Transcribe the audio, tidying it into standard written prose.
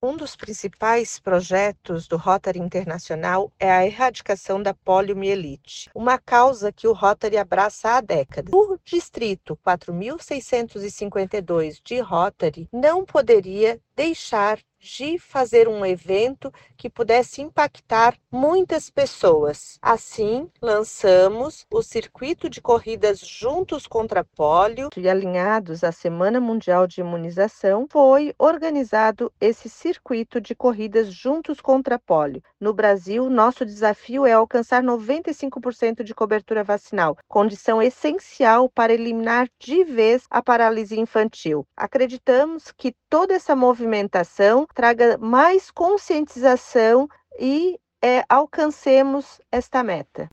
Um dos principais projetos do Rotary Internacional é a erradicação da poliomielite, uma causa que o Rotary abraça há décadas. O distrito 4652 de Rotary não poderia deixar de fazer um evento que pudesse impactar muitas pessoas. Assim, lançamos o circuito de corridas Juntos contra a Polio e alinhados à Semana Mundial de Imunização, foi organizado esse circuito de corridas Juntos contra a Polio. No Brasil, nosso desafio é alcançar 95% de cobertura vacinal, condição essencial para eliminar de vez a paralisia infantil. Acreditamos que toda essa movimentação traga mais conscientização e alcancemos esta meta.